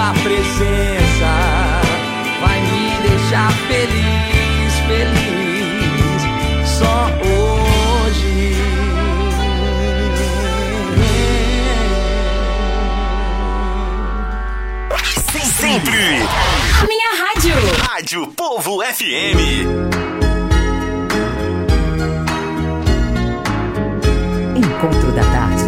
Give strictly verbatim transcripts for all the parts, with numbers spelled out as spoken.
tua presença vai me deixar feliz, feliz, só hoje. Sempre a minha rádio. Rádio Povo F M. Encontro da Tarde.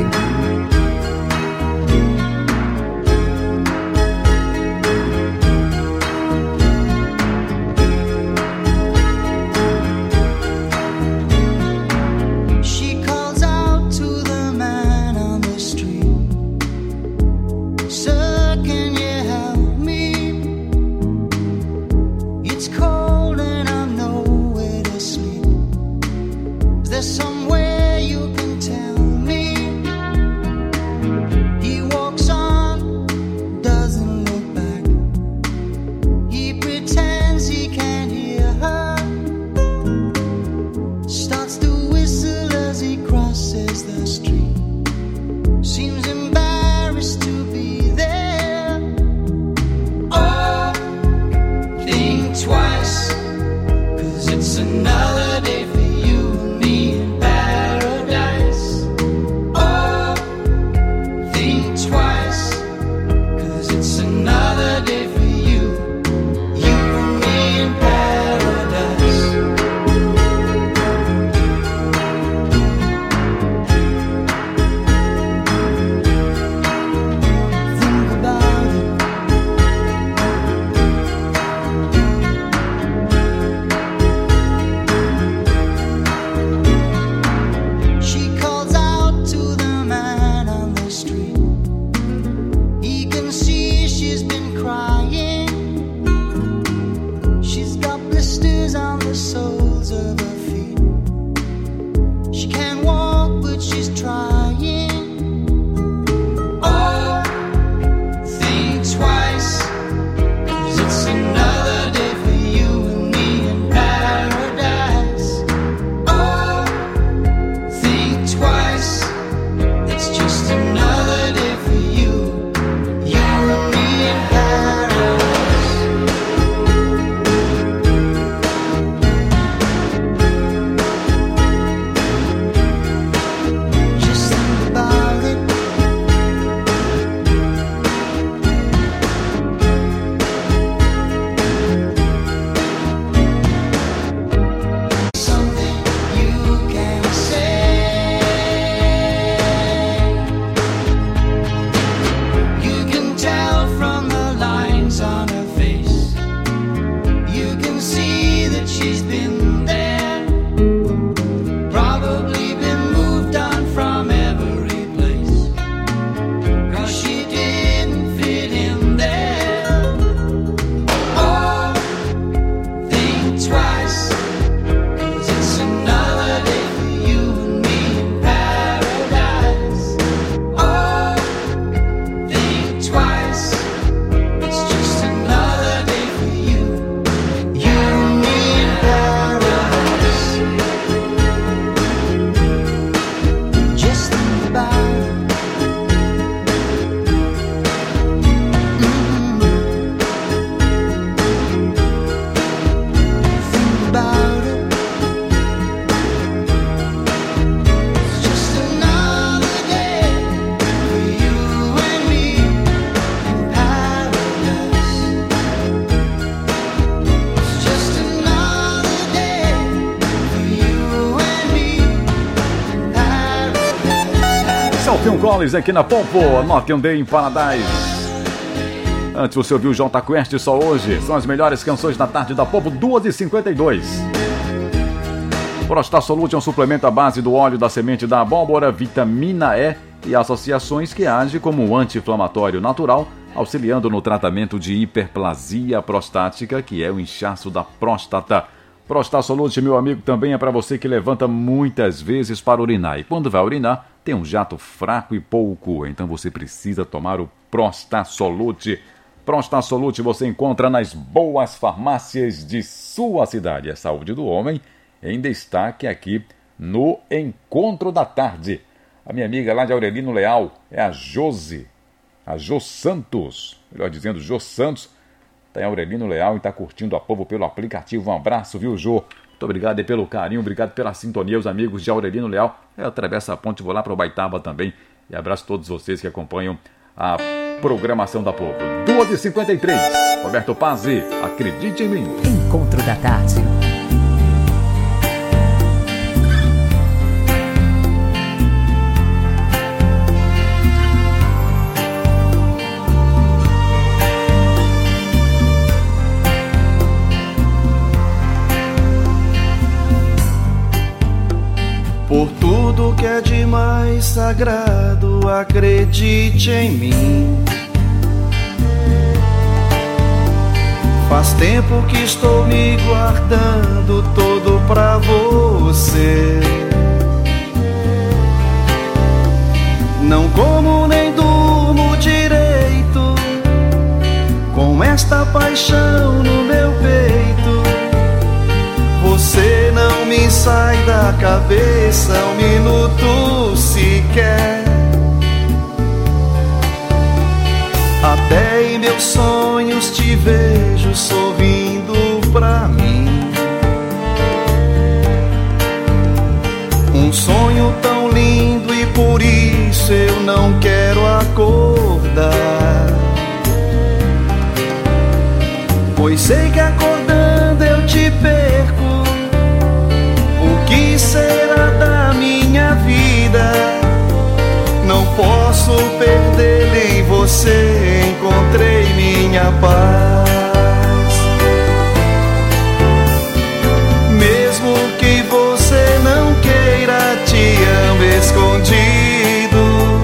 Collins aqui na Pompo, Not One Day in Paradise. Antes você ouviu o Jota Quest Só Hoje. São as melhores canções da tarde da Pompo, duas e cinquenta e dois. Prostasolute é um suplemento à base do óleo da semente da abóbora, vitamina E e associações que age como um anti-inflamatório natural, auxiliando no tratamento de hiperplasia prostática, que é o inchaço da próstata. Prostasolute, meu amigo, também é para você que levanta muitas vezes para urinar. E quando vai urinar, tem um jato fraco e pouco. Então você precisa tomar o Prostasolute. Prostasolute você encontra nas boas farmácias de sua cidade. É saúde do homem em destaque aqui no Encontro da Tarde. A minha amiga lá de Aurelino Leal é a Josi. A Jô Santos, melhor dizendo, Jô Santos, está em Aurelino Leal e está curtindo a Povo pelo aplicativo. Um abraço, viu, Jô? Muito obrigado aí pelo carinho, obrigado pela sintonia, os amigos de Aurelino Leal. Eu atravesso a ponte, vou lá para o Baitaba também. E abraço a todos vocês que acompanham a programação da Povo. duas e cinquenta e três, Roberto Pazzi, acredite em mim. Encontro da tarde. Por tudo que é de mais sagrado, acredite em mim. Faz tempo que estou me guardando todo pra você. Não como nem durmo direito, com esta paixão no meu peito. Você não me sai da cabeça um minuto sequer. Até em meus sonhos te vejo sorrindo pra mim. Um sonho tão lindo e por isso eu não quero acordar. Pois sei que acordando eu te perco. O que será da minha vida? Não posso perder em você, encontrei minha paz. Mesmo que você não queira, te amo escondido.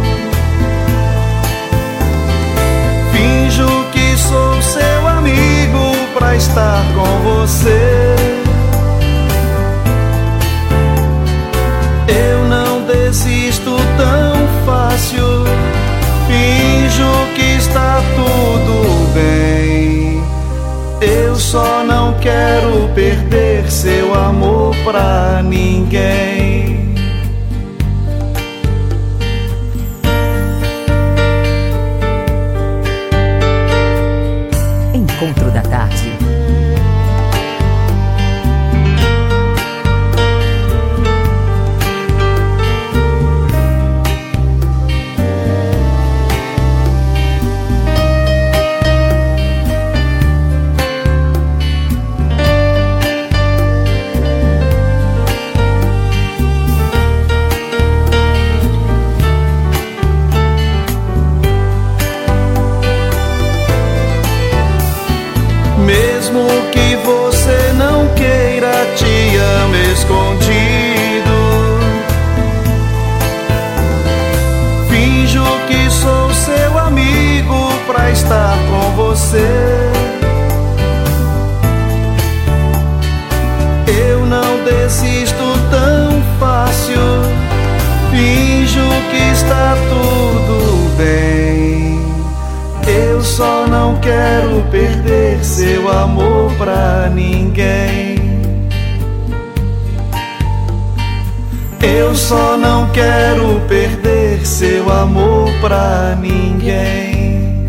Finjo que sou seu amigo pra estar com você. Eu não desisto tão fácil. Finjo que está tudo bem. Eu só não quero perder seu amor pra ninguém. Encontro da tarde. Mesmo que você não queira, te amo escondido. Finjo que sou seu amigo pra estar com você. Eu não desisto tão fácil. Finjo que está tudo bem. Eu só não quero perder seu amor pra ninguém. Eu só não quero perder seu amor pra ninguém.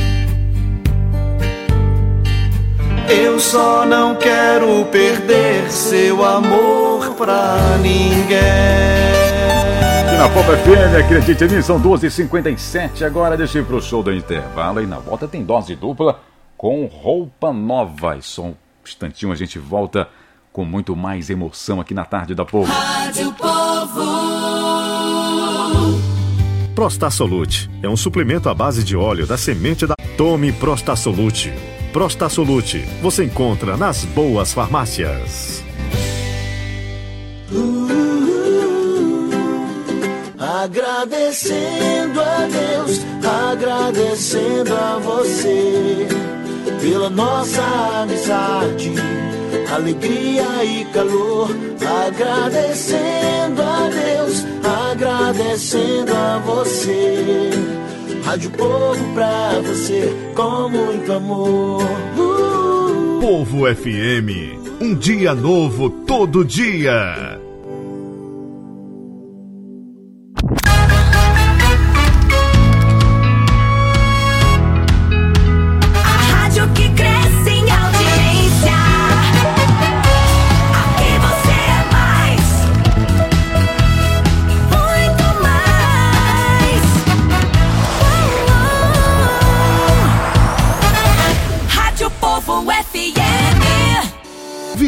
Eu só não quero perder seu amor pra ninguém. Aqui na Pop F M, acredite em mim, são duas e cinquenta e sete. Agora deixa eu ir pro show do intervalo. E na volta tem dose dupla com roupa nova. E só um instantinho a gente volta com muito mais emoção aqui na Tarde da Povo. Rádio Povo. Prostasolute é um suplemento à base de óleo da semente da... Tome Prostasolute. Prostasolute você encontra nas boas farmácias. Agradecendo a Deus, agradecendo a você pela nossa amizade, alegria e calor. Agradecendo a Deus, agradecendo a você. Rádio Povo pra você com muito amor. uh! Povo F M, um dia novo todo dia.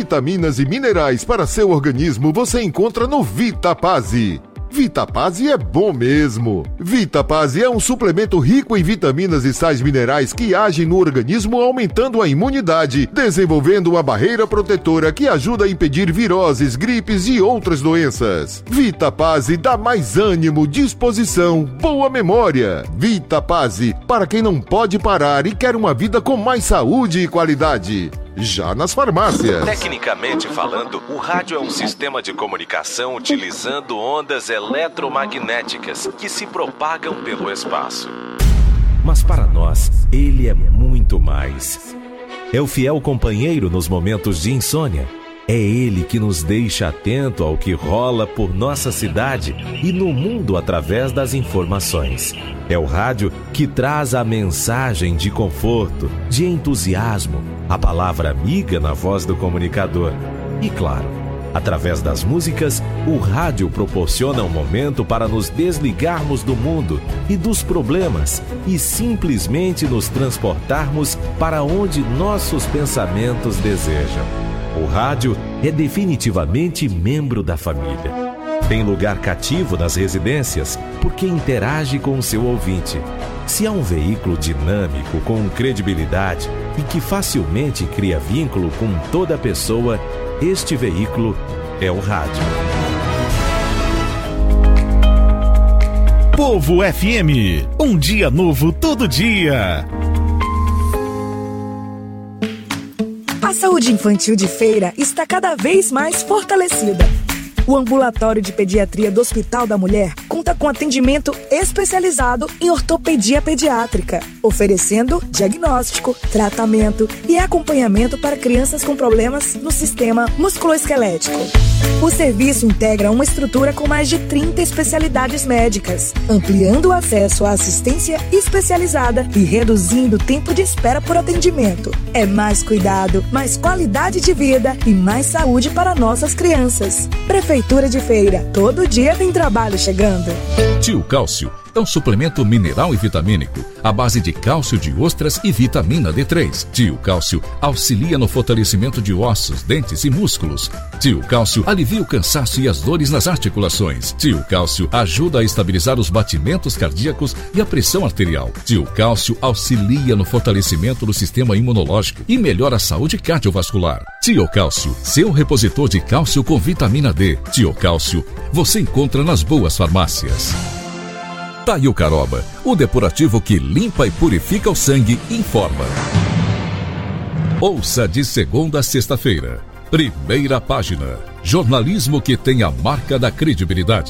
vitaminas e minerais para seu organismo você encontra no Vitapase. Vitapase é bom mesmo. Vitapase é um suplemento rico em vitaminas e sais minerais que agem no organismo aumentando a imunidade, desenvolvendo uma barreira protetora que ajuda a impedir viroses, gripes e outras doenças. Vitapase dá mais ânimo, disposição, boa memória. Vitapase, para quem não pode parar e quer uma vida com mais saúde e qualidade. Já nas farmácias. Tecnicamente falando, o rádio é um sistema de comunicação utilizando ondas eletromagnéticas que se propagam pelo espaço. Mas para nós, ele é muito mais. É o fiel companheiro nos momentos de insônia. É ele que nos deixa atento ao que rola por nossa cidade e no mundo através das informações. É o rádio que traz a mensagem de conforto, de entusiasmo, a palavra amiga na voz do comunicador. E claro, através das músicas, o rádio proporciona um momento para nos desligarmos do mundo e dos problemas e simplesmente nos transportarmos para onde nossos pensamentos desejam. O rádio é definitivamente membro da família. Tem lugar cativo nas residências porque interage com o seu ouvinte. Se há um veículo dinâmico, com credibilidade e que facilmente cria vínculo com toda pessoa, este veículo é o rádio. Povo F M, um dia novo todo dia. A saúde infantil de Feira está cada vez mais fortalecida. O ambulatório de pediatria do Hospital da Mulher conta com atendimento especializado em ortopedia pediátrica, oferecendo diagnóstico, tratamento e acompanhamento para crianças com problemas no sistema musculoesquelético. O serviço integra uma estrutura com mais de trinta especialidades médicas, ampliando o acesso à assistência especializada e reduzindo o tempo de espera por atendimento. É mais cuidado, mais qualidade de vida e mais saúde para nossas crianças. Prefeitura de Feira, todo dia tem trabalho chegando. Tio Cálcio é um suplemento mineral e vitamínico à base de cálcio de ostras e vitamina D três. Tio Cálcio auxilia no fortalecimento de ossos, dentes e músculos. Tio Cálcio alivia o cansaço e as dores nas articulações. Tio Cálcio ajuda a estabilizar os batimentos cardíacos e a pressão arterial. Tio Cálcio auxilia no fortalecimento do sistema imunológico e melhora a saúde cardiovascular. Tio Cálcio, seu repositor de cálcio com vitamina D. Tio Cálcio, você encontra nas boas farmácias. Taiucaroba, o depurativo que limpa e purifica o sangue, informa. Ouça de segunda a sexta-feira. Primeira página. Jornalismo que tem a marca da credibilidade.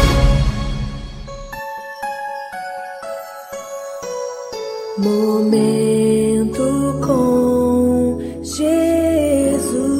Momento com Jesus.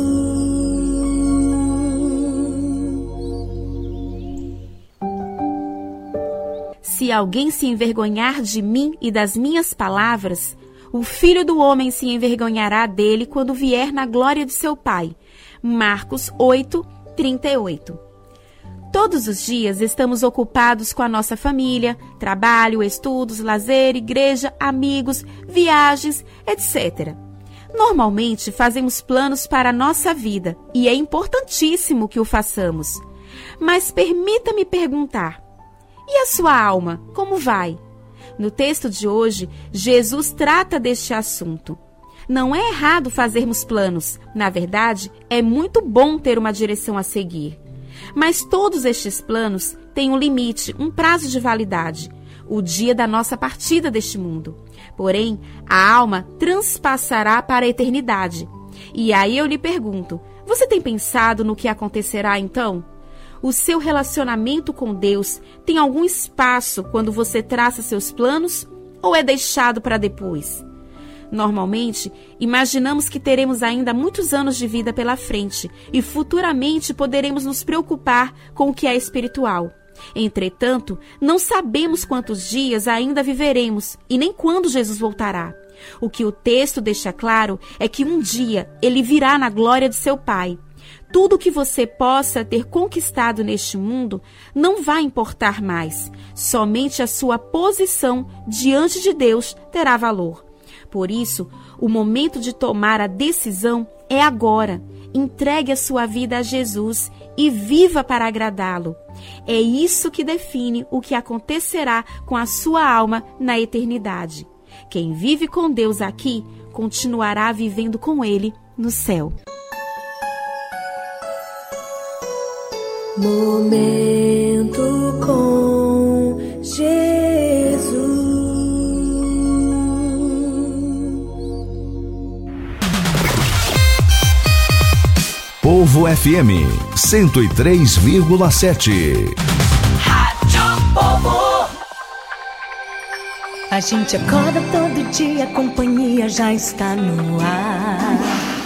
Se alguém se envergonhar de mim e das minhas palavras, o Filho do Homem se envergonhará dele quando vier na glória de seu Pai. Marcos oito, trinta e oito. Todos os dias estamos ocupados com a nossa família, trabalho, estudos, lazer, igreja, amigos, viagens, etcétera. Normalmente fazemos planos para a nossa vida e é importantíssimo que o façamos. Mas permita-me perguntar, e a sua alma, como vai? No texto de hoje, Jesus trata deste assunto. Não é errado fazermos planos. Na verdade, é muito bom ter uma direção a seguir. Mas todos estes planos têm um limite, um prazo de validade, o dia da nossa partida deste mundo. Porém, a alma transpassará para a eternidade. E aí eu lhe pergunto, você tem pensado no que acontecerá então? O seu relacionamento com Deus tem algum espaço quando você traça seus planos ou é deixado para depois? Normalmente, imaginamos que teremos ainda muitos anos de vida pela frente e futuramente poderemos nos preocupar com o que é espiritual. Entretanto, não sabemos quantos dias ainda viveremos e nem quando Jesus voltará. O que o texto deixa claro é que um dia ele virá na glória de seu Pai. Tudo que você possa ter conquistado neste mundo não vai importar mais. Somente a sua posição diante de Deus terá valor. Por isso, o momento de tomar a decisão é agora. Entregue a sua vida a Jesus e viva para agradá-lo. É isso que define o que acontecerá com a sua alma na eternidade. Quem vive com Deus aqui, continuará vivendo com Ele no céu. Momento com Jesus. Povo F M cento e três vírgula sete. Rádio Povo. A gente acorda todo dia, a companhia já está no ar.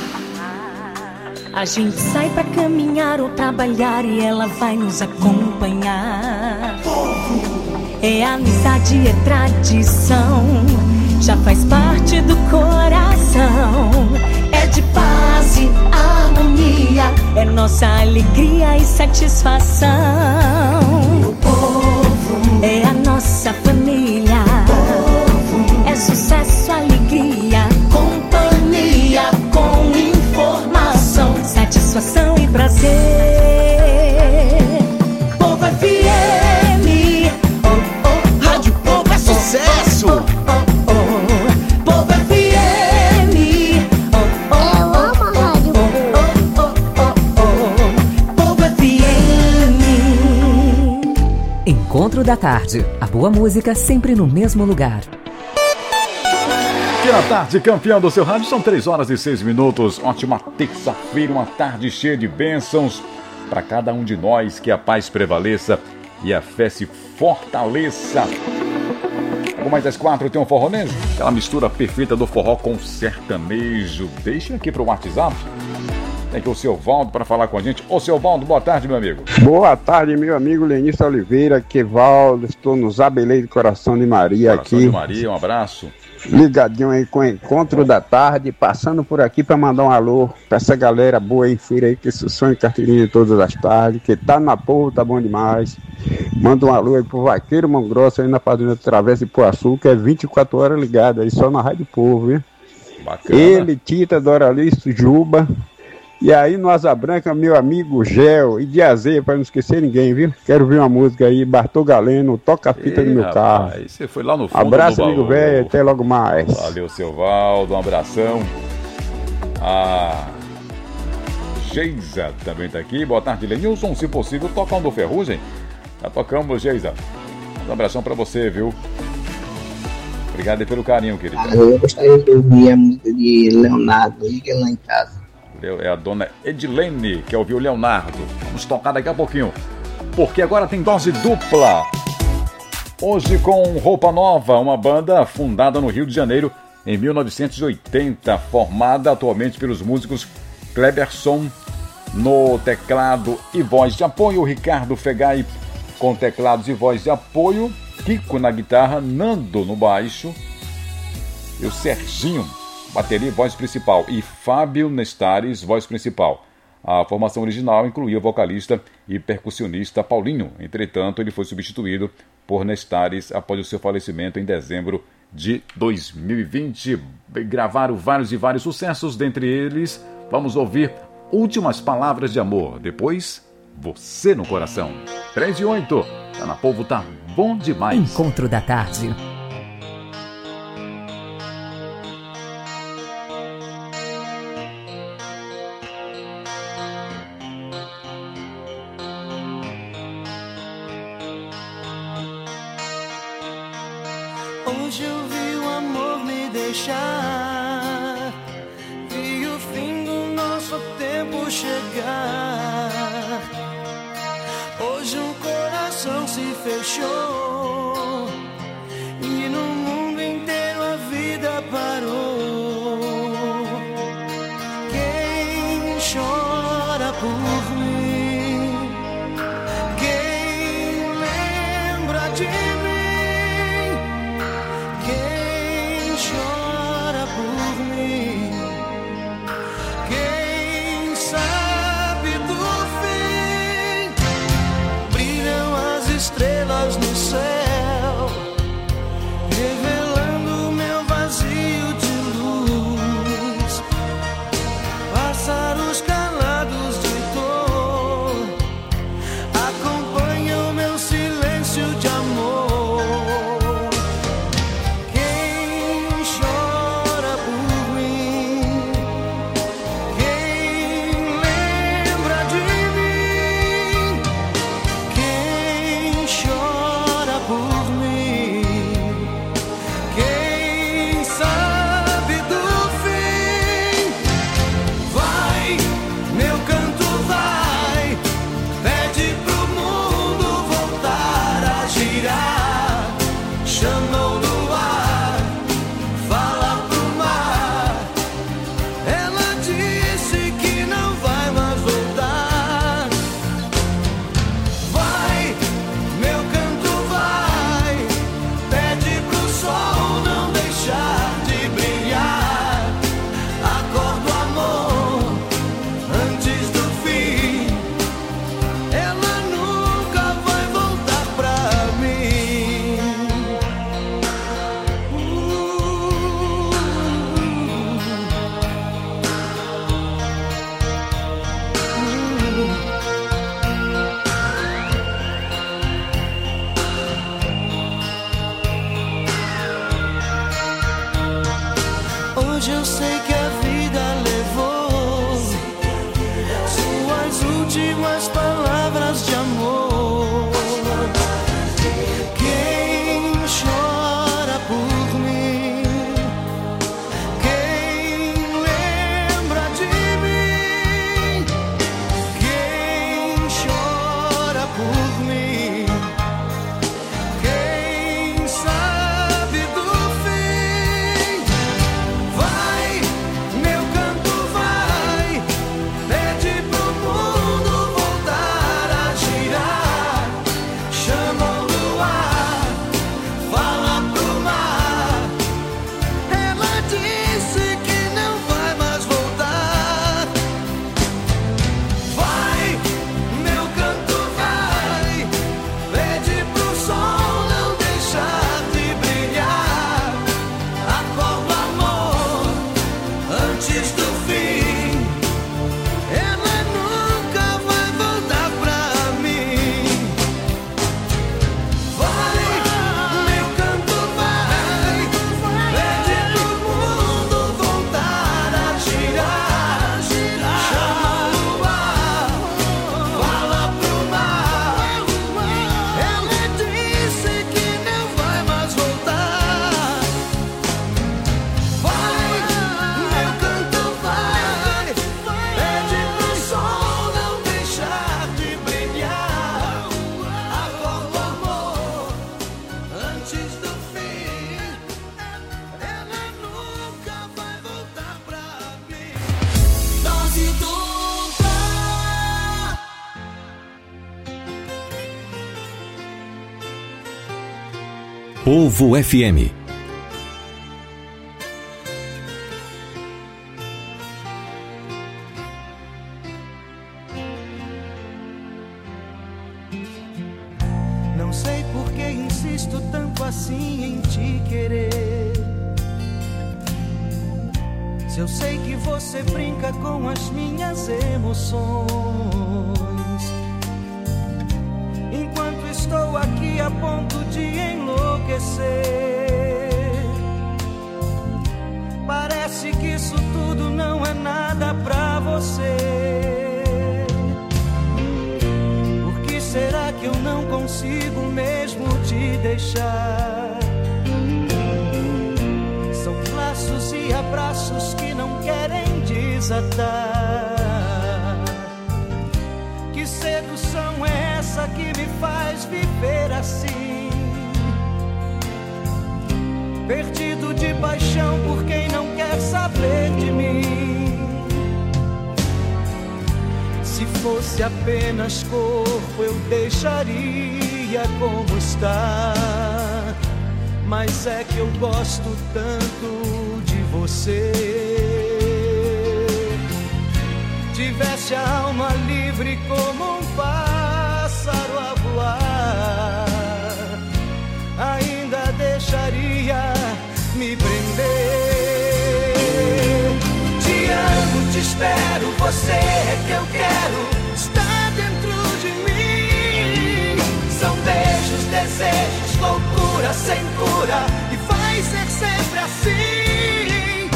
A gente sai pra caminhar ou trabalhar e ela vai nos acompanhar. É amizade, é tradição, já faz parte do coração. É de paz e harmonia, é nossa alegria e satisfação. O povo é a nossa família. É sucesso, alegria, companhia com informação, satisfação e prazer. Povo F M, oh, oh, Rádio Povo é sucesso. Oh, oh, oh, Povo F M, oh, oh, eu amo a Rádio Povo. Oh, oh, oh, oh, Povo F M. Encontro da Tarde. A boa música sempre no mesmo lugar. Aqui na tarde, campeão do seu rádio, são três horas e seis minutos. Ótima terça-feira, uma tarde cheia de bênçãos para cada um de nós. Que a paz prevaleça e a fé se fortaleça. Logo mais às quatro tem um forronejo, aquela mistura perfeita do forró com sertanejo. Deixa aqui pro WhatsApp. Tem aqui o seu Valdo para falar com a gente. Ô, seu Valdo, boa tarde, meu amigo. Boa tarde, meu amigo Lenício Oliveira, que Valdo, estou nos Abelês do Coração de Maria. Coração aqui. de Maria, um abraço. Ligadinho aí com o Encontro da Tarde, passando por aqui para mandar um alô pra essa galera boa aí, feira aí, que sonha em carteirinha de todas as tardes, que tá na porra, tá bom demais. Manda um alô aí pro Vaqueiro Mão Grossa aí na Padrinha do Travessa de Poaçu, que é vinte e quatro horas ligado aí, só na Rádio Povo, viu? Bacana. Ele, Tita, Doralisto, Juba. E aí no Asa Branca, meu amigo Gel e de Azeia, pra não esquecer ninguém, viu? Quero ver uma música aí, Bartol Galeno, toca a fita do meu rapaz, carro. Aí você foi lá no fundo. Abraço, amigo velho, até logo mais. Valeu, seu Valdo, um abração. A Geisa também tá aqui. Boa tarde, Lenilson. Se possível, toca um do Ferrugem. Já tocamos, Geisa. Um abração pra você, viu? Obrigado aí pelo carinho, querido. Eu gostaria de ouvir a música de Leonardo, Liga Lá em Casa. É a dona Edilene que ouviu o Leonardo. Vamos tocar daqui a pouquinho, porque agora tem dose dupla. Hoje com Roupa Nova, uma banda fundada no Rio de Janeiro em mil novecentos e oitenta, formada atualmente pelos músicos Kleberson no teclado e voz de apoio, Ricardo Fegai com teclados e voz de apoio, Kiko na guitarra, Nando no baixo e o Serginho bateria e voz principal, e Fábio Nestares, voz principal. A formação original incluía o vocalista e percussionista Paulinho. Entretanto, ele foi substituído por Nestares após o seu falecimento em dezembro de dois mil e vinte. Gravaram vários e vários sucessos, dentre eles, vamos ouvir Últimas Palavras de Amor. Depois, Você no Coração. três e oito. Tá na Povo, tá bom demais. Encontro da Tarde. Hoje eu vi o amor me deixar, vi o fim do nosso tempo chegar. Hoje um coração se fechou e no mundo inteiro a vida parou. Quem chora por mim? Quem lembra de mim? Estrelas no céu. longe eu sei que a vida levou suas últimas palavras de amor. Quem chora por mim, quem lembra de mim, quem chora por mim, quem sabe do fim. Vai, meu canto vai, pede pro mundo voltar a girar. Chama o luar, fala pro mar. Ela disse que não vai mais voltar. Vai, meu canto vai, pede pro sol não deixar de brilhar. Acorda, amor, antes do fim. Ela nunca vai voltar pra mim. Vai, meu canto vai, pede pro mundo voltar a girar. Chama o luar, fala pro mar. Ela disse que não vai mais voltar. Vai, meu canto vai, pede pro sol não deixar de brilhar. Acorda, amor, antes do fim. Ela nunca vai voltar pra mim. Dose dupla. Povo F M. Não sei por que insisto tanto assim em te querer. Se eu sei que você brinca com as minhas emoções. Enquanto estou aqui a ponto de enlouquecer, parece que isso tudo não é nada pra você. Por que será que eu não consigo mesmo te deixar? São laços e abraços que não querem desatar. Que sedução é essa que me faz viver assim? Perdido de paixão por quem não quer saber de mim. Se fosse apenas corpo eu deixaria como está. Mas é que eu gosto tanto de você. Tivesse a alma livre como um pássaro a voar, ainda deixaria me prender. Te amo, te espero, você é que eu quero. Está dentro de mim. São beijos, desejos, loucura sem cura. E vai ser sempre assim.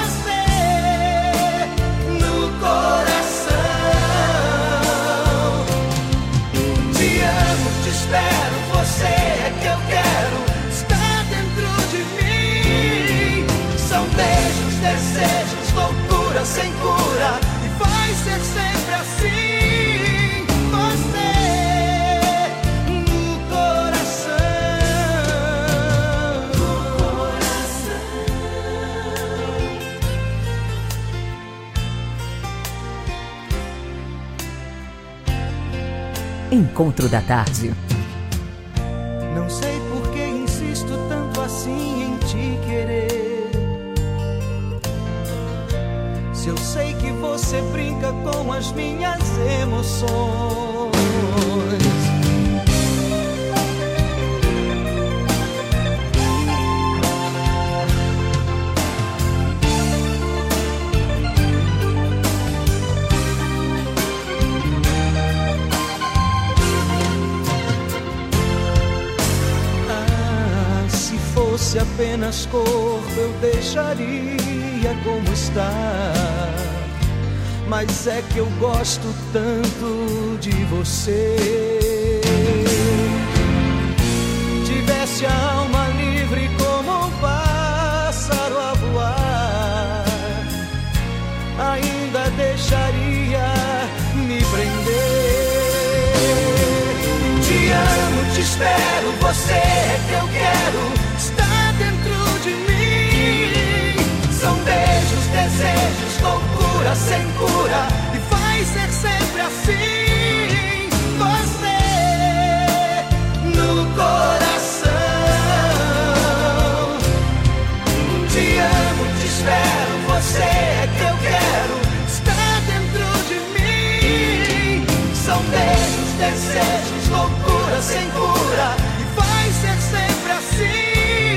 Você no coração. Te amo, te espero, você é que eu quero. Está dentro de mim. São beijos, desejos, loucura sem cura. E vai ser sempre assim. Você no coração. No coração. Encontro da Tarde. Não sei por que insisto tanto assim em te querer. Se eu sei que você brinca com as minhas emoções. Ah, se for fosse apenas corpo, eu deixaria como está. Mas é que eu gosto tanto de você. Tivesse a alma livre como um pássaro a voar, ainda deixaria me prender. Te amo, te espero, você é que eu quero, está dentro de mim. São beijos, desejos, loucura sem cura, e vai ser sempre assim. Você no coração. Te amo, te espero, você é que eu quero, está dentro de mim. São beijos, desejos, loucura sem cura, e vai ser sempre assim.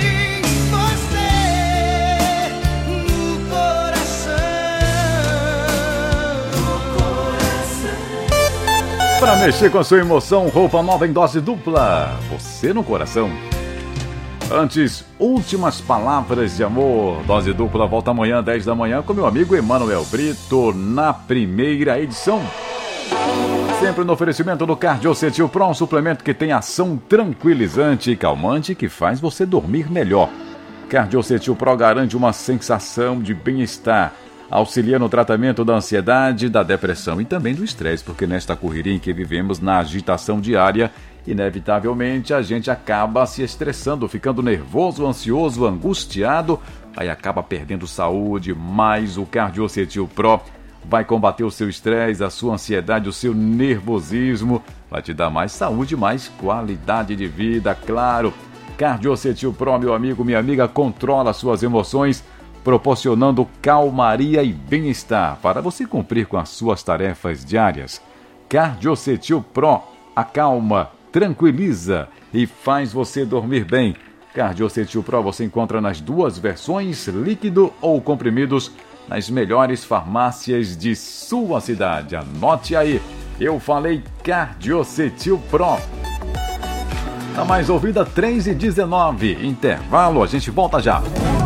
Para mexer com a sua emoção, roupa nova em dose dupla. Você no coração. Antes, últimas palavras de amor. Dose dupla volta amanhã, dez da manhã, com meu amigo Emanuel Brito, na primeira edição. Sempre no oferecimento do Cardiocetil Pro, um suplemento que tem ação tranquilizante e calmante que faz você dormir melhor. Cardiocetil Pro garante uma sensação de bem-estar, auxilia no tratamento da ansiedade, da depressão e também do estresse, porque nesta correria em que vivemos, na agitação diária, inevitavelmente a gente acaba se estressando, ficando nervoso, ansioso, angustiado, aí acaba perdendo saúde. Mas o Cardiocetil Pro vai combater o seu estresse, a sua ansiedade, o seu nervosismo, vai te dar mais saúde, mais qualidade de vida, claro. Cardiocetil Pro, meu amigo, minha amiga, controla suas emoções, proporcionando calmaria e bem-estar para você cumprir com as suas tarefas diárias. Cardiocetil Pro acalma, tranquiliza e faz você dormir bem. Cardiocetil Pro você encontra nas duas versões, líquido ou comprimidos, nas melhores farmácias de sua cidade. Anote aí, eu falei Cardiocetil Pro. A mais ouvida, três e dezenove. Intervalo, a gente volta já.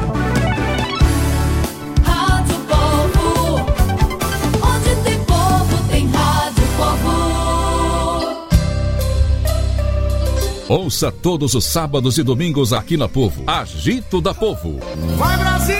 Ouça todos os sábados e domingos aqui na Povo. Agito da Povo. Vai, Brasil!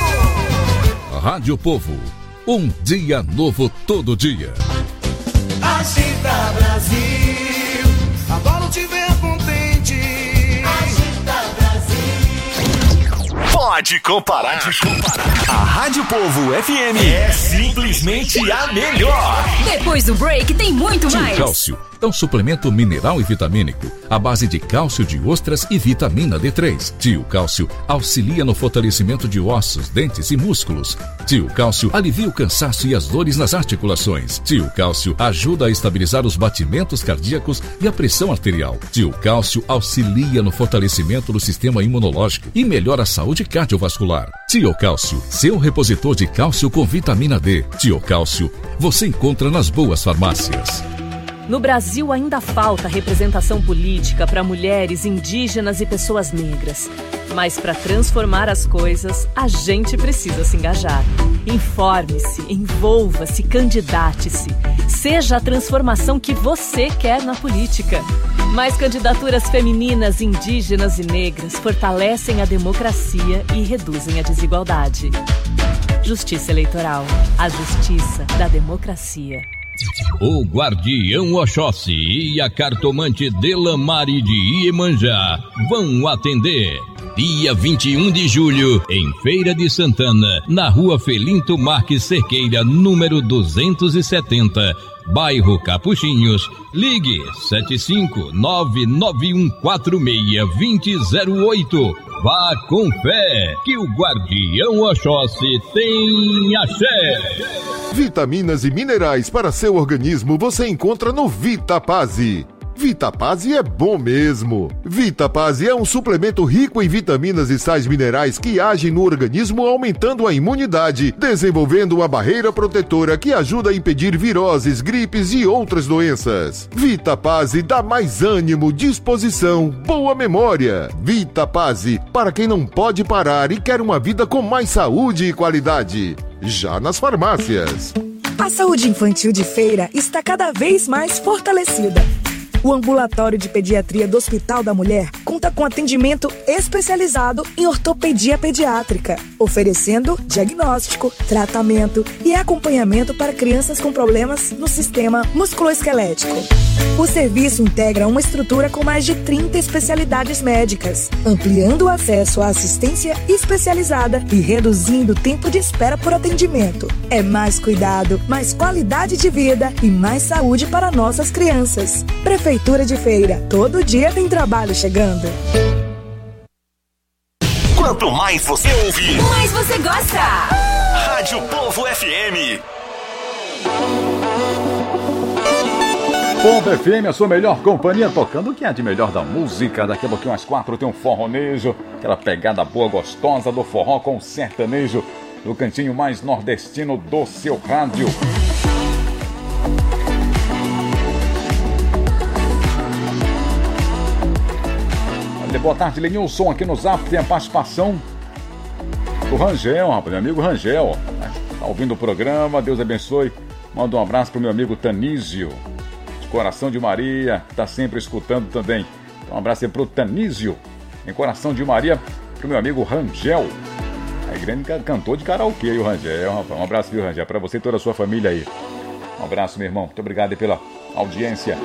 Rádio Povo. Um dia novo todo dia. Agita, Brasil. Adoro te ver contente. Agita, Brasil. Pode comparar. Pode comparar. A Rádio Povo F M é simplesmente a melhor. Depois do break tem muito mais. Tio Cálcio é um suplemento mineral e vitamínico à base de cálcio de ostras e vitamina D três. Tio Cálcio auxilia no fortalecimento de ossos, dentes e músculos. Tio Cálcio alivia o cansaço e as dores nas articulações. Tio Cálcio ajuda a estabilizar os batimentos cardíacos e a pressão arterial. Tio Cálcio auxilia no fortalecimento do sistema imunológico e melhora a saúde cardiovascular. Tio Cálcio, seu repositor de cálcio com vitamina D. Tio Cálcio, você encontra nas boas farmácias. No Brasil ainda falta representação política para mulheres, indígenas e pessoas negras. Mas para transformar as coisas, a gente precisa se engajar. Informe-se, envolva-se, candidate-se. Seja a transformação que você quer na política. Mais candidaturas femininas, indígenas e negras fortalecem a democracia e reduzem a desigualdade. Justiça Eleitoral. A justiça da democracia. O Guardião Oxóssi e a cartomante Delamare de Iemanjá vão atender dia vinte e um de julho, em Feira de Santana, na rua Felinto Marques Cerqueira, número duzentos e setenta, bairro Capuchinhos. Ligue sete cinco nove nove um quatro seis dois zero zero oito. Vá com fé, que o Guardião Oxóssi tem axé. Vitaminas e minerais para seu organismo você encontra no Vita Pazzi. Vitapase é bom mesmo. Vitapase é um suplemento rico em vitaminas e sais minerais que agem no organismo aumentando a imunidade, desenvolvendo uma barreira protetora que ajuda a impedir viroses, gripes e outras doenças. Vitapase dá mais ânimo, disposição, boa memória. Vitapase, para quem não pode parar e quer uma vida com mais saúde e qualidade. Já nas farmácias. A saúde infantil de Feira está cada vez mais fortalecida. O Ambulatório de Pediatria do Hospital da Mulher conta com atendimento especializado em ortopedia pediátrica, oferecendo diagnóstico, tratamento e acompanhamento para crianças com problemas no sistema musculoesquelético. O serviço integra uma estrutura com mais de trinta especialidades médicas, ampliando o acesso à assistência especializada e reduzindo o tempo de espera por atendimento. É mais cuidado, mais qualidade de vida e mais saúde para nossas crianças. Prefeitura de Feira, todo dia tem trabalho chegando. Quanto mais você ouvir, mais você gosta. Rádio Povo F M. Povo F M, a sua melhor companhia, tocando o que é de melhor da música. Daqui a pouquinho às quatro tem um forronejo, aquela pegada boa, gostosa do forró com sertanejo, do cantinho mais nordestino do seu rádio. Boa tarde, Lenilson, aqui no Zap tem a participação do Rangel, rapaz, meu amigo Rangel, tá ouvindo o programa, Deus abençoe. Manda um abraço pro meu amigo Tanísio, de Coração de Maria, que tá sempre escutando também. Então, um abraço aí pro Tanísio, em Coração de Maria, pro meu amigo Rangel, aí grande cantor de karaokê aí, o Rangel, rapaz. Um abraço, viu, Rangel, pra você e toda a sua família aí. Um abraço, meu irmão, muito obrigado aí pela audiência.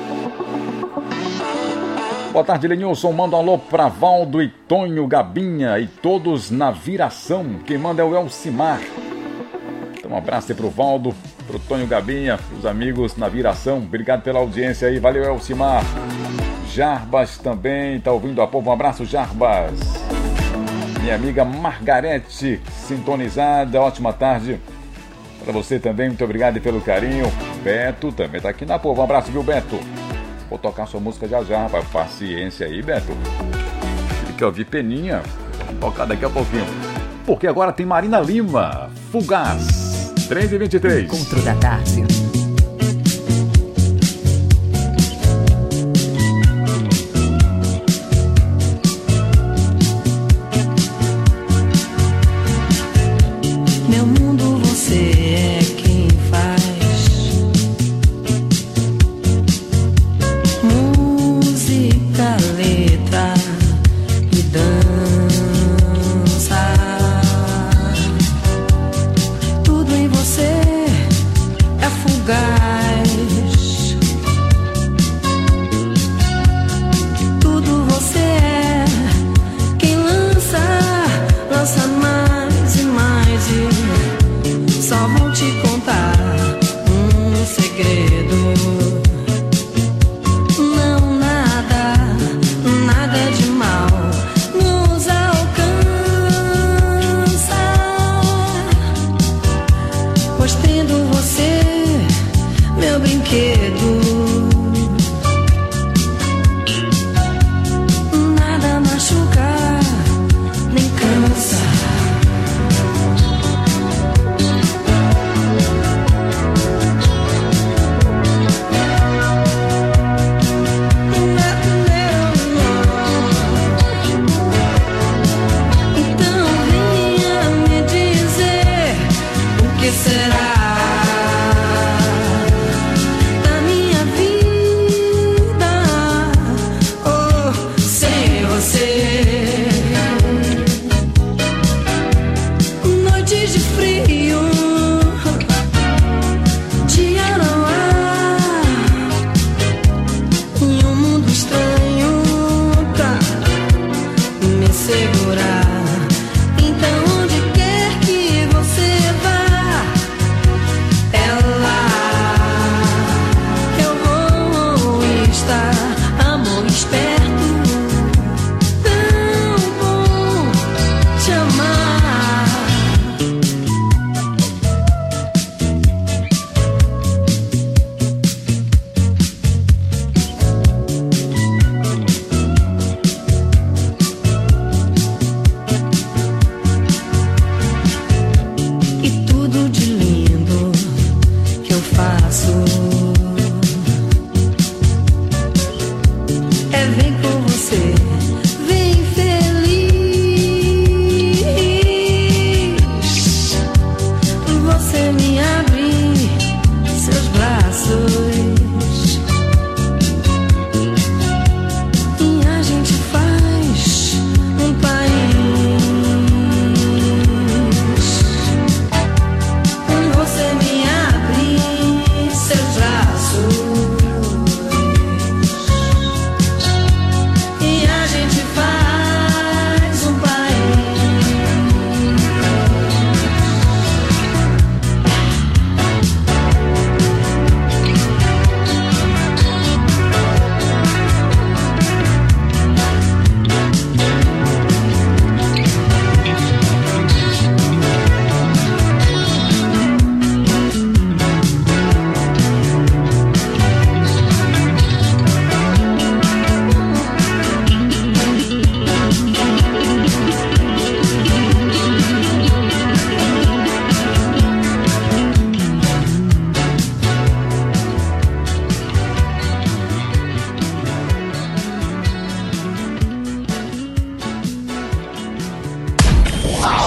Boa tarde, Lenilson. Manda um alô pra Valdo e Tonho Gabinha e todos na viração. Quem manda é o Elcimar. Então, um abraço aí pro Valdo, pro Tonho Gabinha, os amigos na viração. Obrigado pela audiência aí. Valeu, Elcimar. Jarbas também tá ouvindo a Povo. Um abraço, Jarbas. Minha amiga Margarete, sintonizada. Ótima tarde para você também. Muito obrigado pelo carinho. Beto também tá aqui na Povo. Um abraço, viu, Beto? Vou tocar sua música já já, rapaz. Paciência aí, Beto. Ele quer ouvir Peninha. Vou tocar daqui a pouquinho. Porque agora tem Marina Lima. Fugaz. três e vinte e três. Encontro da tarde. Meu mundo, você é quem faz. Letra e dança, tudo em você é fugaz, tudo você é quem lança, lança mais e mais, e só vou te contar um segredo. Nada machuca, nem cansa. Então venha me dizer o que será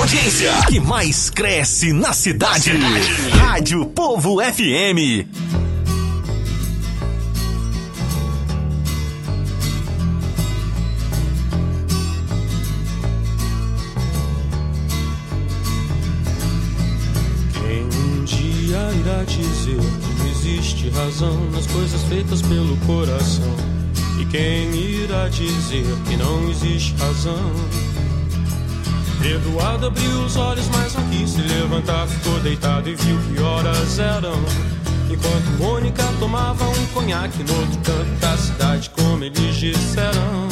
audiência que mais cresce na cidade. Rádio Povo F M. Quem um dia irá dizer que não existe razão nas coisas feitas pelo coração? E quem irá dizer que não existe razão? Eduardo abriu os olhos, mas não quis se levantar. Ficou deitado e viu que horas eram. Enquanto Mônica tomava um conhaque no outro canto da cidade, como eles disseram.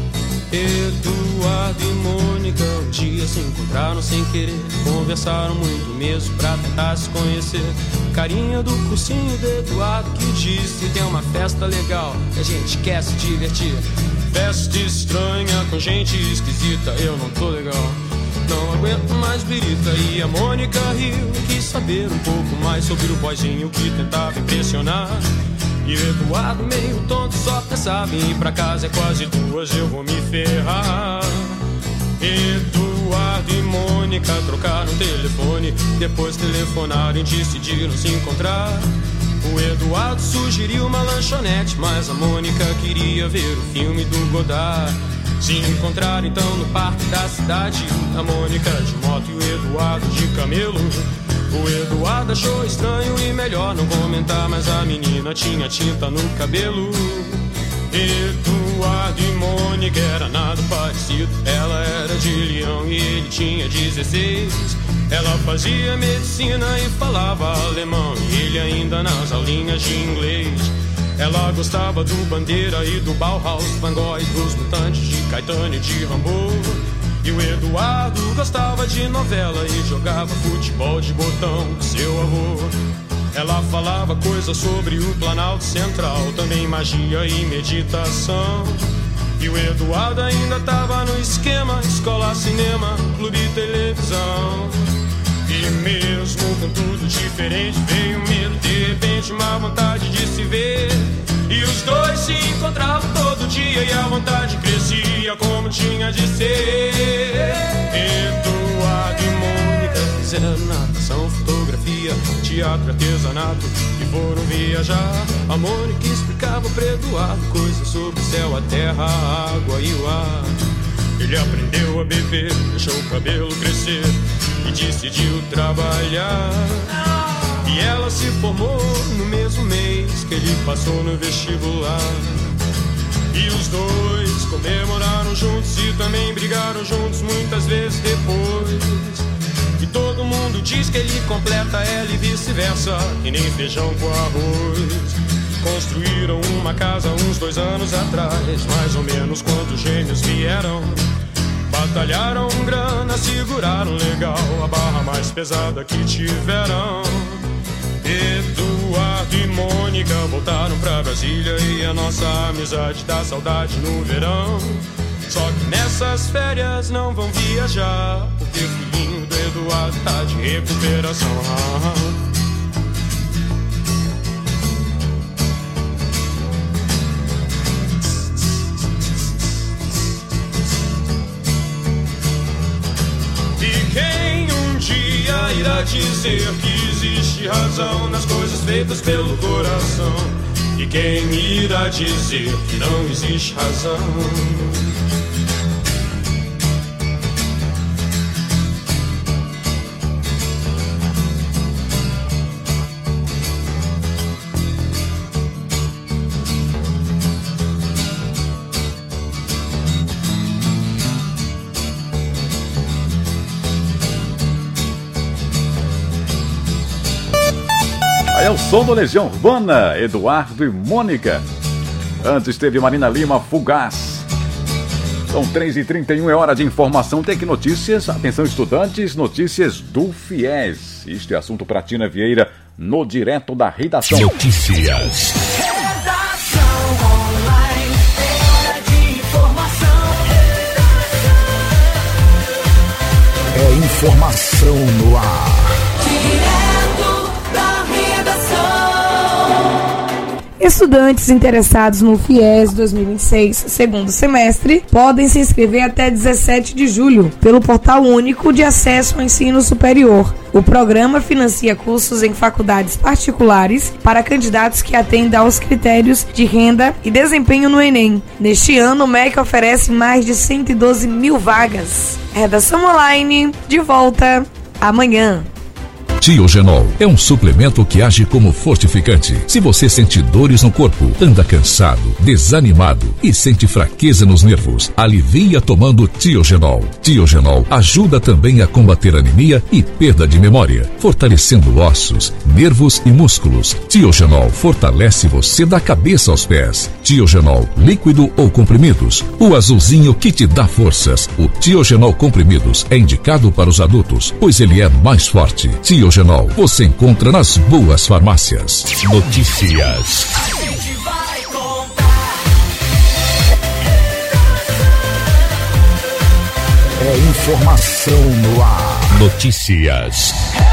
Eduardo e Mônica um dia se encontraram sem querer. Conversaram muito mesmo pra tentar se conhecer. Carinha do cursinho do Eduardo que disse: tem uma festa legal que a gente quer se divertir. Festa estranha com gente esquisita, eu não tô legal, não aguento mais birita. E a Mônica riu, quis saber um pouco mais sobre o boyzinho que tentava impressionar. E o Eduardo meio tonto só pensava em ir pra casa, é quase duas, eu vou me ferrar. Eduardo e Mônica trocaram telefone, depois telefonaram e decidiram se encontrar. O Eduardo sugeriu uma lanchonete, mas a Mônica queria ver o filme do Godard. Se encontraram então no parque da cidade, a Mônica de moto e o Eduardo de camelo. O Eduardo achou estranho e melhor não comentar, mas a menina tinha tinta no cabelo. Eduardo e Mônica era nada parecido, ela era de Leão e ele tinha dezesseis. Ela fazia medicina e falava alemão, e ele ainda nas aulinhas de inglês. Ela gostava do Bandeira e do Bauhaus, Van Gogh, dos Mutantes, de Caetano e de Rambo. E o Eduardo gostava de novela e jogava futebol de botão com seu avô. Ela falava coisas sobre o Planalto Central, também magia e meditação. E o Eduardo ainda tava no esquema: escola, cinema, clube e televisão. E mesmo com tudo diferente, veio medo, de repente uma vontade de se ver. E os dois se encontravam todo dia e a vontade crescia como tinha de ser. Eduardo e Mônica fizeram natação, fotografia, teatro, artesanato e foram viajar. A Mônica explicava para Eduardo coisas sobre o céu, a terra, a água e o ar. Ele aprendeu a beber, deixou o cabelo crescer e decidiu trabalhar. E ela se formou no mesmo mês que ele passou no vestibular. E os dois comemoraram juntos e também brigaram juntos muitas vezes depois. E todo mundo diz que ele completa ela e vice-versa, que nem feijão com arroz. Construíram uma casa uns dois anos atrás, mais ou menos quando os gêmeos vieram. Batalharam grana, seguraram legal a barra mais pesada que tiveram. Eduardo e Mônica voltaram pra Brasília e a nossa amizade dá saudade no verão. Só que nessas férias não vão viajar, porque o filhinho do Eduardo tá de recuperação. E quem um dia irá dizer que existe razão nas coisas feitas pelo coração? E quem irá dizer que não existe razão? É o som do Legião Urbana, Eduardo e Mônica. Antes teve Marina Lima, Fugaz. São três e trinta e um, é hora de informação, Tecnotícias. Atenção, estudantes, notícias do FIES. Isto é assunto para Tina Vieira, no Direto da Redação. Notícias. Redação online, é hora de informação. É informação no ar. Direto da Redação. Estudantes interessados no FIES dois mil e vinte e seis, segundo semestre, podem se inscrever até dezessete de julho pelo Portal Único de Acesso ao Ensino Superior. O programa financia cursos em faculdades particulares para candidatos que atendam aos critérios de renda e desempenho no Enem. Neste ano, o M E C oferece mais de cento e doze mil vagas. Redação online, de volta amanhã. Tiogenol é um suplemento que age como fortificante. Se você sente dores no corpo, anda cansado, desanimado e sente fraqueza nos nervos, alivia tomando Tiogenol. Tiogenol ajuda também a combater anemia e perda de memória, fortalecendo ossos, nervos e músculos. Tiogenol fortalece você da cabeça aos pés. Tiogenol, líquido ou comprimidos, o azulzinho que te dá forças. O Tiogenol comprimidos é indicado para os adultos, pois ele é mais forte. Tiogenol você encontra nas boas farmácias. Notícias. É informação no ar. Notícias.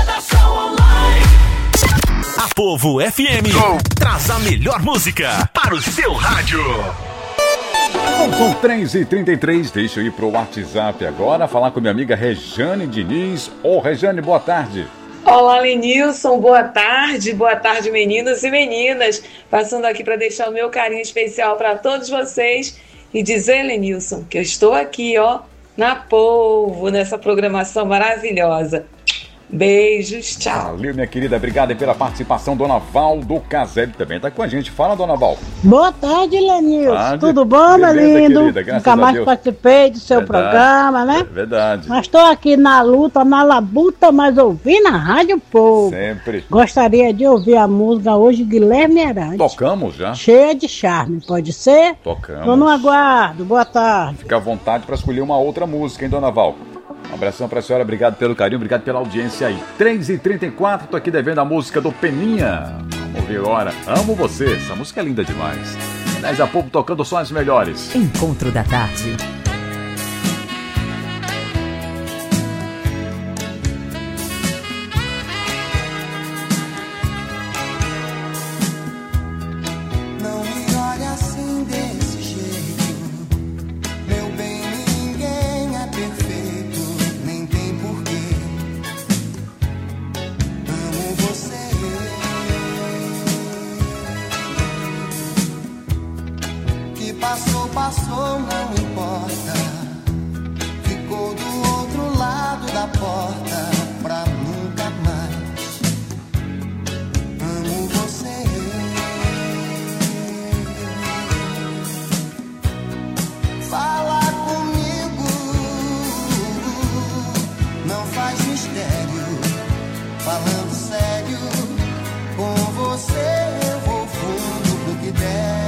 A Povo F M traz a melhor música para o seu rádio. Bom, são três e trinta e três, deixa eu ir pro WhatsApp agora, falar com minha amiga Rejane Diniz. Ô, Rejane, boa tarde. Olá, Lenilson, boa tarde, boa tarde, meninos e meninas. Passando aqui para deixar o meu carinho especial para todos vocês e dizer, Lenilson, que eu estou aqui, ó, na Povo, nessa programação maravilhosa. Beijos, tchau. Valeu, minha querida, obrigado pela participação. Dona Val do Caselli também tá com a gente. Fala, Dona Val. Boa tarde, Lenilson. Tarde. Tudo bom, meu lindo? Querida, Nunca mais participei do seu verdade, programa, né? É verdade. Mas estou aqui na luta, na labuta, mas ouvindo a Rádio Povo. Sempre. Gostaria de ouvir a música hoje, Guilherme Arantes. Tocamos já. Cheia de charme, pode ser? Tocamos. Tô no aguardo, boa tarde. Fica à vontade para escolher uma outra música, hein, Dona Val? Um abração pra senhora, obrigado pelo carinho, obrigado pela audiência aí. três e trinta e quatro, tô aqui devendo a música do Peninha. Vamos ver agora. Amo você, essa música é linda demais. Aliás, a pouco tocando só as melhores. Encontro da tarde. Passou, passou, não importa. Ficou do outro lado da porta pra nunca mais. Amo você. Fala comigo, não faz mistério. Falando sério, com você eu vou fundo pro que der.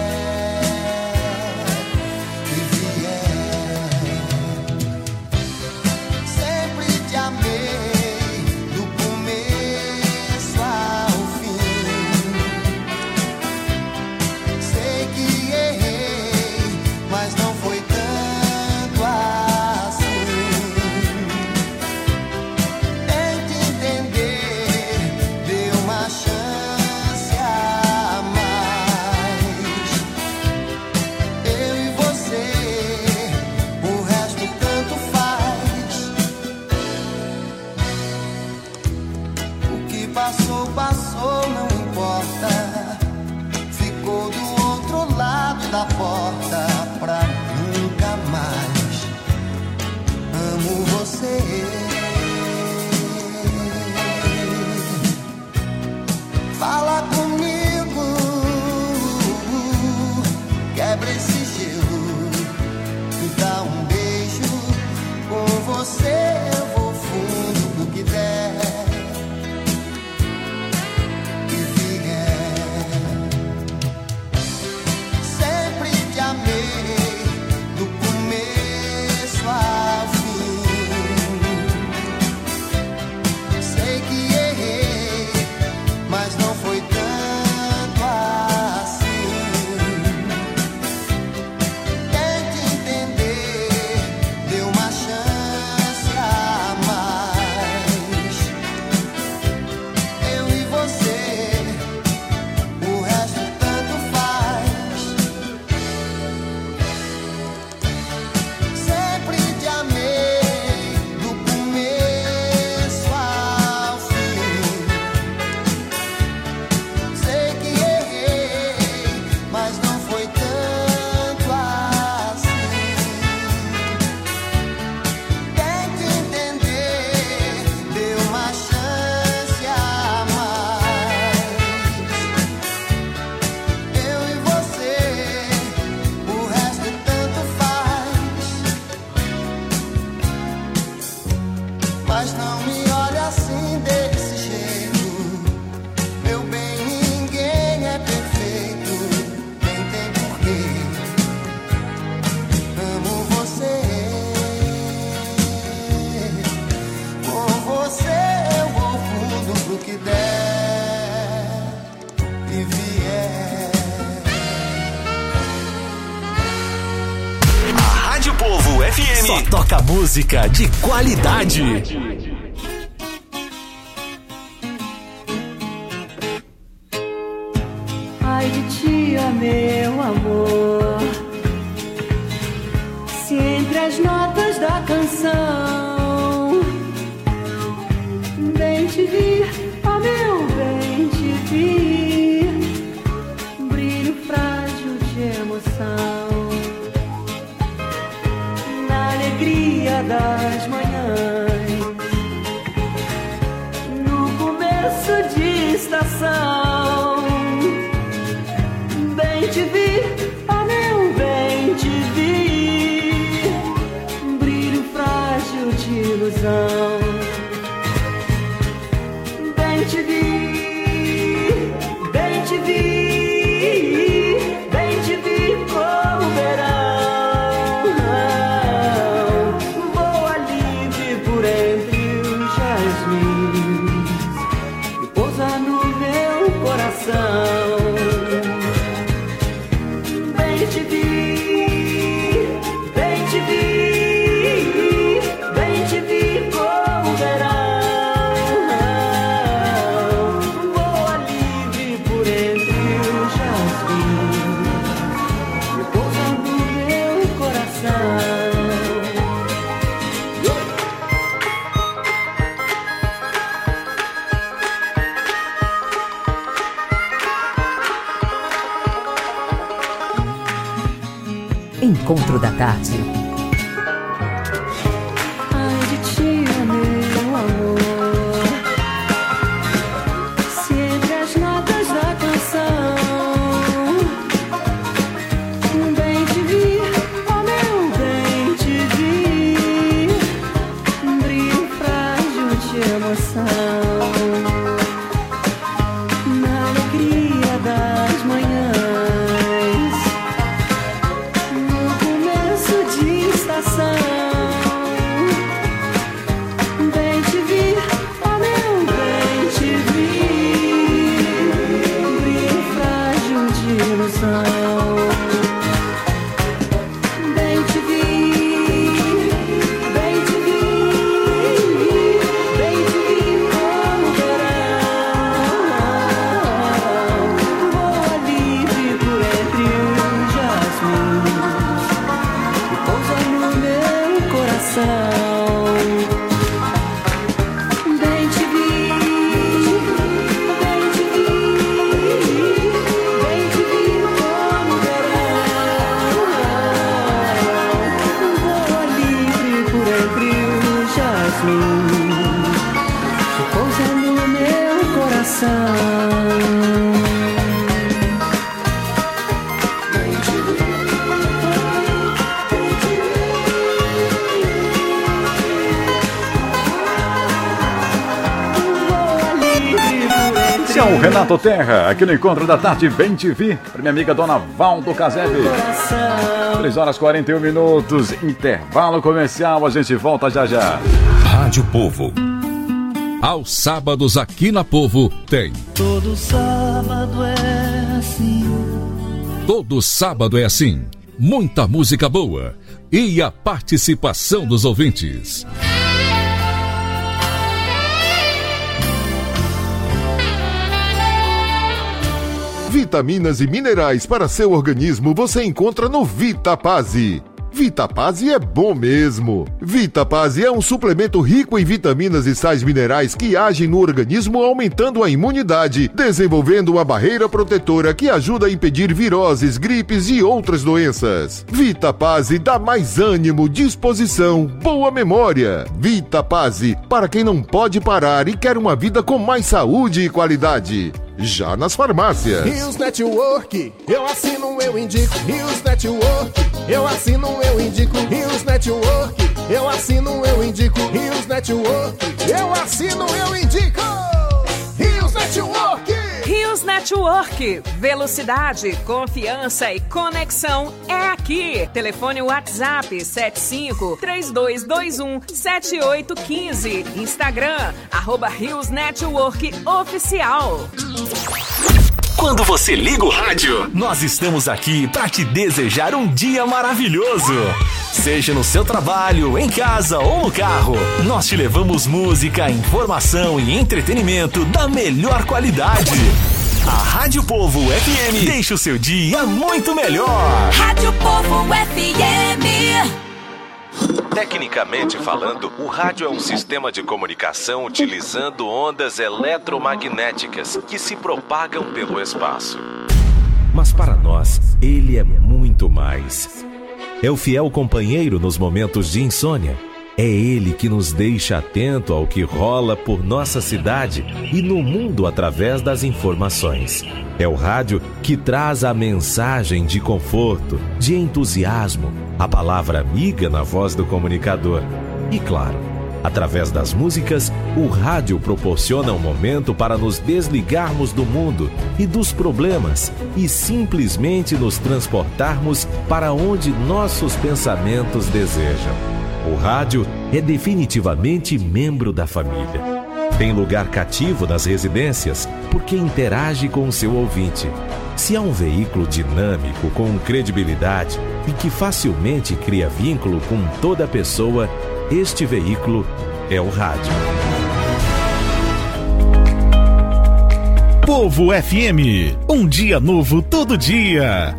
Passou, passou, não importa. Ficou do outro lado da porta pra nunca mais. Amo você. Fala comigo, quebra esse gelo, me dá um beijo. Com você eu vou fundo do que der. Do começo ao fim, Mas não me olhe assim desse jeito. Meu bem, ninguém é perfeito, nem tem porquê. Amo você. Com você eu vou fundo pro que der e vier. A Rádio Povo F M só toca música de qualidade. Ai de tia, meu amor, se entre as notas da canção bem te vi, ó meu bem te vi, brilho frágil de emoção, na alegria das manhãs, no começo de estação. Bem te vi, ó meu bem te vi, brilho frágil de ilusão. Bem te vi, bem te vi, bem te vi como verão. Voa livre por entre os jasmins e pousa no meu coração. Bem te vi, bem te vi, bem te vi como verão. Voa livre por entre os jasmins e pousa no meu coração. Encontro da tarde. Ai de tia, meu amor, se entre as notas da canção bem te vi, ó meu bem te vi, brilho frágil de emoção, na alegria das manhãs, no começo de estação. Bem te vi, ó meu bem te vi, brilho frágil de ilusão. Bem te vi, bem te vi, bem te vi como verão. Voa livre por entre os jasmins e pousa no meu coração. Bem te vi, bem te vi, bem te vi como verão. Voa livre por entre os jasmins e pousa no meu coração. Esse é o Renato Terra, aqui no Encontro da Tarde, Bem Te Vi, para minha amiga Dona Valdo Casevi. três horas e quarenta e um minutos, intervalo comercial, a gente volta já já. Rádio Povo. Aos sábados aqui na Povo tem. Todo sábado é assim. Todo sábado é assim. Muita música boa e a participação dos ouvintes. Vitaminas e minerais para seu organismo você encontra no Vitapase. Vitapase é bom mesmo. Vitapase é um suplemento rico em vitaminas e sais minerais que agem no organismo aumentando a imunidade, desenvolvendo uma barreira protetora que ajuda a impedir viroses, gripes e outras doenças. Vitapase dá mais ânimo, disposição, boa memória. Vitapase, para quem não pode parar e quer uma vida com mais saúde e qualidade. Já nas farmácias. Rios Network, eu assino, eu indico. Rios Network, eu assino, eu indico. Rios Network, eu assino, eu indico. Rios Network, eu assino, eu indico. Rios Network. Rios Network, velocidade, confiança e conexão é aqui. Telefone WhatsApp sete cinco, três dois dois um, sete oito um cinco. Instagram, arroba Rios Network Oficial. Quando você liga o rádio, nós estamos aqui para te desejar um dia maravilhoso. Seja no seu trabalho, em casa ou no carro, nós te levamos música, informação e entretenimento da melhor qualidade. A Rádio Povo F M deixa o seu dia muito melhor. Rádio Povo F M. Tecnicamente falando, o rádio é um sistema de comunicação utilizando ondas eletromagnéticas que se propagam pelo espaço. Mas para nós, ele é muito mais. É o fiel companheiro nos momentos de insônia. É ele que nos deixa atento ao que rola por nossa cidade e no mundo através das informações. É o rádio que traz a mensagem de conforto, de entusiasmo, a palavra amiga na voz do comunicador. E claro, através das músicas, o rádio proporciona um momento para nos desligarmos do mundo e dos problemas e simplesmente nos transportarmos para onde nossos pensamentos desejam. O rádio é definitivamente membro da família. Tem lugar cativo nas residências porque interage com o seu ouvinte. Se há um veículo dinâmico, com credibilidade e que facilmente cria vínculo com toda pessoa, este veículo é o rádio. Povo F M, um dia novo todo dia.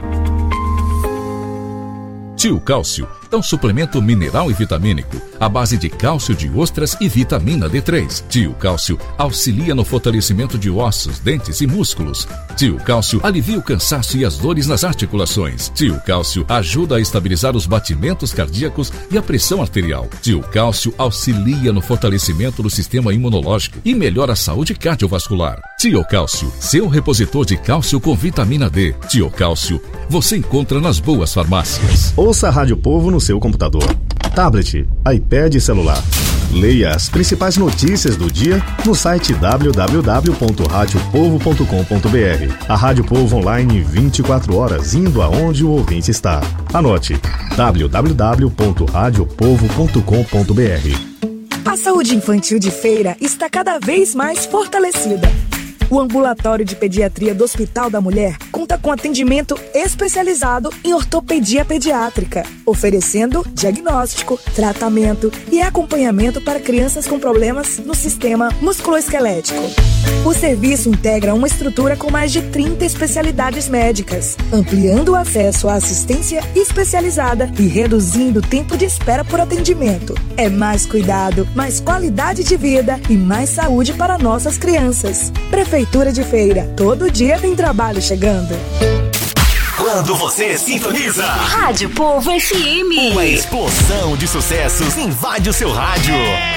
Tio Cálcio é um suplemento mineral e vitamínico à base de cálcio de ostras e vitamina D três. Tio Cálcio auxilia no fortalecimento de ossos, dentes e músculos. Tio Cálcio alivia o cansaço e as dores nas articulações. Tio Cálcio ajuda a estabilizar os batimentos cardíacos e a pressão arterial. Tio Cálcio auxilia no fortalecimento do sistema imunológico e melhora a saúde cardiovascular. Tio Cálcio, seu repositor de cálcio com vitamina D. Tio Cálcio, você encontra nas boas farmácias. Ouça a Rádio Povo no seu computador, tablet, iPad e celular. Leia as principais notícias do dia no site w w w ponto rádio povo ponto com ponto b r. A Rádio Povo online vinte e quatro horas, indo aonde o ouvinte está. Anote w w w ponto rádio povo ponto com ponto b r. A saúde infantil de Feira está cada vez mais fortalecida. O ambulatório de pediatria do Hospital da Mulher conta com atendimento especializado em ortopedia pediátrica, oferecendo diagnóstico, tratamento e acompanhamento para crianças com problemas no sistema musculoesquelético. O serviço integra uma estrutura com mais de trinta especialidades médicas, ampliando o acesso à assistência especializada e reduzindo o tempo de espera por atendimento. É mais cuidado, mais qualidade de vida e mais saúde para nossas crianças. Prefeitura de Feira, todo dia tem trabalho chegando. Quando você sintoniza Rádio Povo F M, uma explosão de sucessos invade o seu rádio.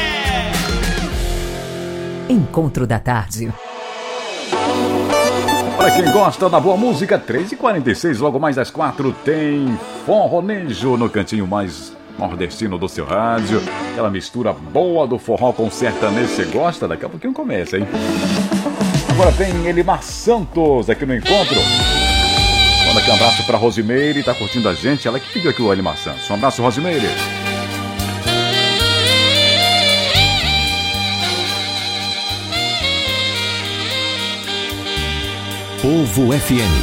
Encontro da Tarde. Para quem gosta da boa música, três e quarenta e seis, logo mais às quatro tem forronejo no cantinho mais nordestino do seu rádio. Aquela mistura boa do forró com sertanejo. Você gosta? Daqui a pouquinho começa, hein? Agora tem Elimar Santos aqui no Encontro. Manda aqui um abraço pra Rosimeire, tá curtindo a gente. Ela que pediu aqui o Elimar Santos. Um abraço, Rosimeire. Povo F M.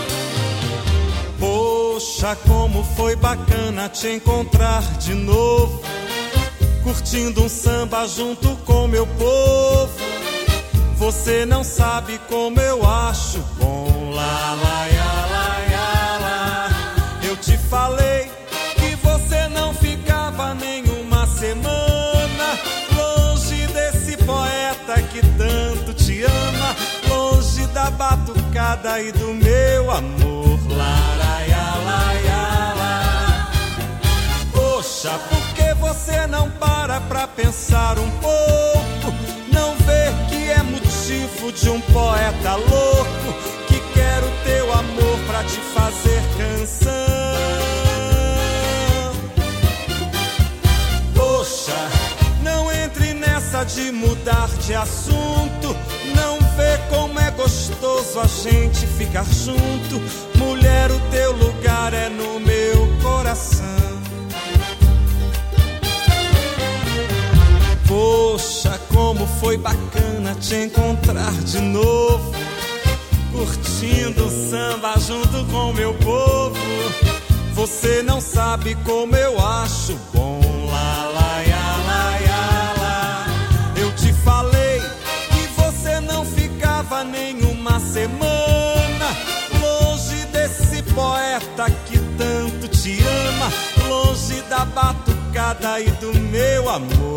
Poxa, como foi bacana te encontrar de novo, curtindo um samba junto com meu povo. Você não sabe como eu acho bom. Lá, lá, lá, lá, lá. Eu te falei que você não ficava nenhuma semana longe desse poeta que tanto te ama, longe da batucada e do meu amor. Lá, lá, lá, lá, lá. Poxa, por que você não para pra pensar um pouco? Não vê que é motivo de um poeta louco que quer o teu amor pra te fazer canção. Poxa, não entre nessa de mudar de assunto. Não vê como é gostoso a gente ficar junto. Mulher, o teu lugar é no meu coração. Poxa, como foi bacana te encontrar de novo, curtindo o samba junto com meu povo. Você não sabe como eu acho bom. Lá, lá, ia, lá, ia, lá. Eu te falei que você não ficava nenhuma semana longe desse poeta que tanto te ama, longe da batucada e do meu amor.